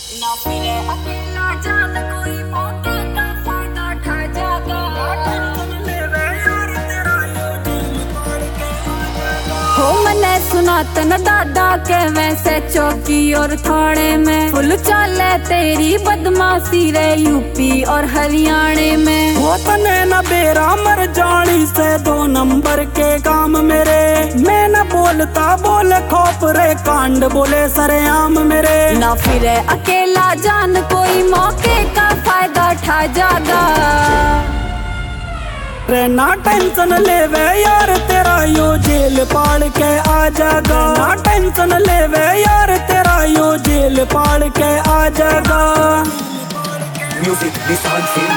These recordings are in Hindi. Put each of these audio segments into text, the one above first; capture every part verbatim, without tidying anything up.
ना फिरे अकेला जान कोई मौके का फायदा उठा जागा। हो मने सुना तन दादा के वैसे चौकी और थाने में फुल चाले तेरी बदमाशी रे यूपी और हरियाणे में। हो तने न बेरा मर जानी से दो नंबर के काम मेरे। मैं न बोलता बोले खोप रे कांड बोले सरेआम मेरे। ना फिरे अकेला जान कोई मौके का फायदा उठा जागा। रे ना टेंशन लेवे यार तेरा यो जेल पाड़ के आ जागा। ना टेंशन लेवे यार तेरा यो जेल पाड़ के आ जागा। म्यूजिक निशान सिंह।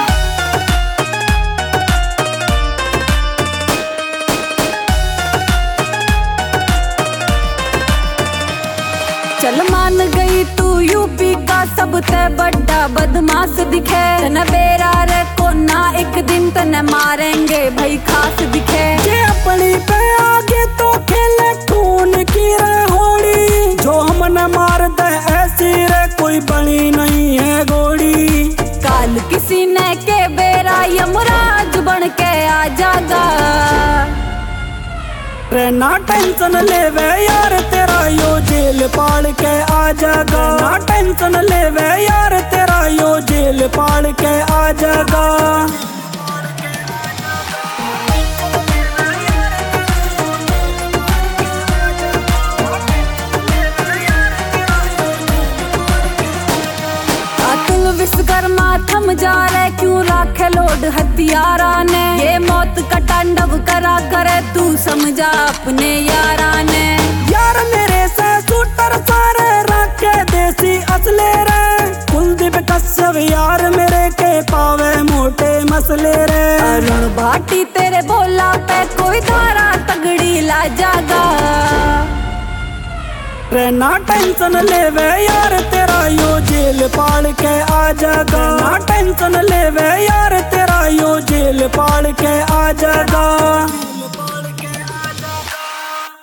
चल मान गई तू यूपी का सबसे बड़ा बदमाश दिखे। तने बेरा रे को ना एक दिन तने मारेंगे भाई खास दिखे। ये अपनी पे आगे तो खेले खून की रे होड़ी। जो हमने मार दे ऐसी रे कोई बनी नहीं है गोड़ी। काल किसी ने के बेरा यमराज बन के आ जागा। रे ना टेंशन लेवे यार तेरा यो जेल पाड़ के आ जागा। ना टेंशन लेवे यार तेरा यो जेल पाड़ के आ जागा। अतुल विश्वकर्मा थम जा रहे क्यों राखे लोड हथियारा ने। ये मौत का तांडव करा करे तू समझा अपने यारा ने। यार मेरे से शूटर सारे रखे देसी असले रे। कुलदीप कश्यप यार मेरे के पावे मोटे मसले रे। अरुण भाटी तेरे बोला पे कोई धारा तगड़ी ला जागा। रे ना टेंशन लेवे यार तेरा यो जेल पाड़ के आ जागा। ना टेंशन लेवे यार तेरा यो जेल पाड़ के आ जागा।